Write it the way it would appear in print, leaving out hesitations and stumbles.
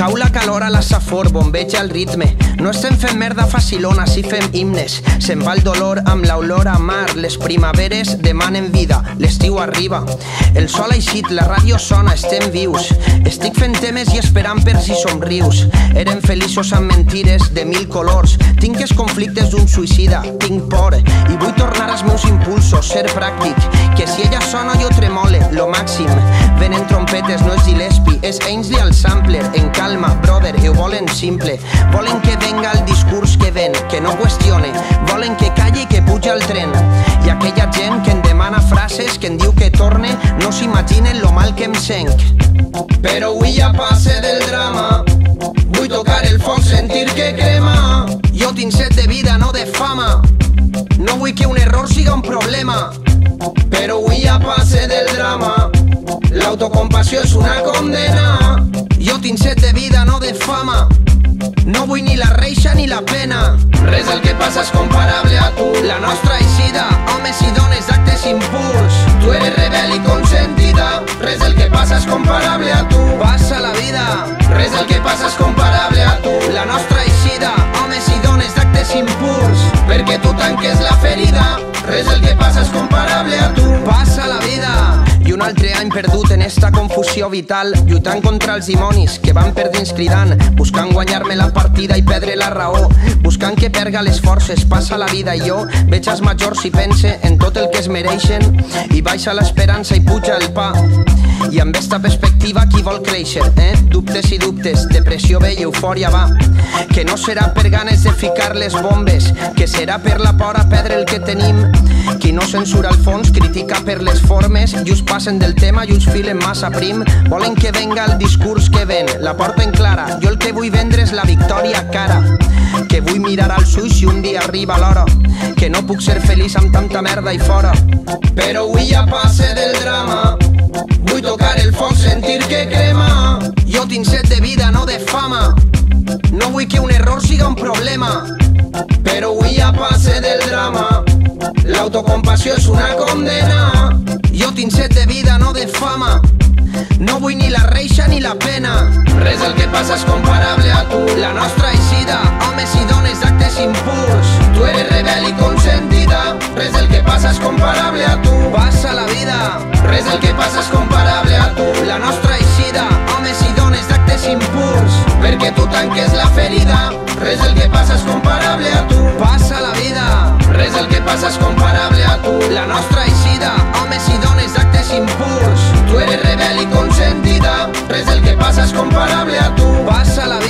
Cau la calor a la safor, bombeja el ritme. No estem fent merda facilona, si fem himnes. Se'n va el dolor amb l'olor a mar. Les primaveres demanen vida, l'estiu arriba. El sol ha eixit, la ràdio sona, estem vius. Estic fent temes i esperant per si somrius. Érem feliços amb mentides de 1000 colors. Tinc els conflictes d'un suïcida, tinc por i vull tornar als meus impulsos, ser pràctic. Que si ella sona jo tremole, lo màxim. Venen trompetes, no és Gillespie, és Ainsley al sampler. En calma, brother, ho volen simple. Volen que venga el discurs que ven, que no qüestione. Volen que calli i que puja al tren. I aquella gent que em demana frases, que em diu que torne, no s'imaginen lo mal que em senc. Però avui ja passe del drama. Vull tocar el foc, sentir que crema. Jo tinc set de vida, no de fama. No vull que un error siga un problema. Però avui ja passe del drama. L'autocompassió és una condena. Jo tinc set de vida, no de fama. No vull ni la reixa ni la pena. Res del que passa és comparable a tu. La nostra eixida, homes i dones d'actes impuls. Tu eres rebel i consentida. Res del que passa és comparable a tu. Passa la vida. Res del que passa és comparable a tu. La nostra eixida, homes i dones d'actes impuls. Perquè tu tanques la ferida. Res del que passa és comparable a tu. Passa la vida. I un altre any perdut en esta confusió vital, lluitant contra els dimonis que van per dins cridant, buscant guanyar-me la partida i perdre la raó, buscant que perga les forces. Passa la vida i jo veig els majors i pense en tot el que es mereixen i baixa l'esperança i puja el pa. I amb esta perspectiva qui vol créixer, Dubtes i dubtes, depressió ve i eufòria va. Que no serà per ganes de ficar les bombes, que serà per la por a perdre el que tenim. Qui no censura el fons critica per les formes i us passen del tema i us filen massa prim. Volen que venga el discurs que ven, la porten clara. Jo el que vull vendre és la victòria cara. Que vull mirar als ulls si un dia arriba l'hora. Que no puc ser feliç amb tanta merda i fora. Però avui ja passe del drama. Vull tocar el foc, sentir que crema. Jo tinc set de vida, no de fama. No vull que un error siga un problema. Però avui ja passe del drama. L'autocompassió és una condena. Jo tinc set de vida, no de fama. No vull ni la reixa ni la pena. Res del que passa és comparable a tu. La nostra eixida, homes i dones d'actes impuls. Tu eres rebel i consentida. Res del que passa és comparable a tu. Passa la vida. Res del que passa és comparable a tu. La nostra eixida, homes i dones d'actes impuls. Perquè tu tanques la ferida. Res del que passa és comparable a tu. Passa la vida. Res del que passa és comparable a tu. La nostra eixida, homes i dones d'actes impuls. Tu eres rebel i consentida. Res del que passa és comparable a tu. Passa la vida.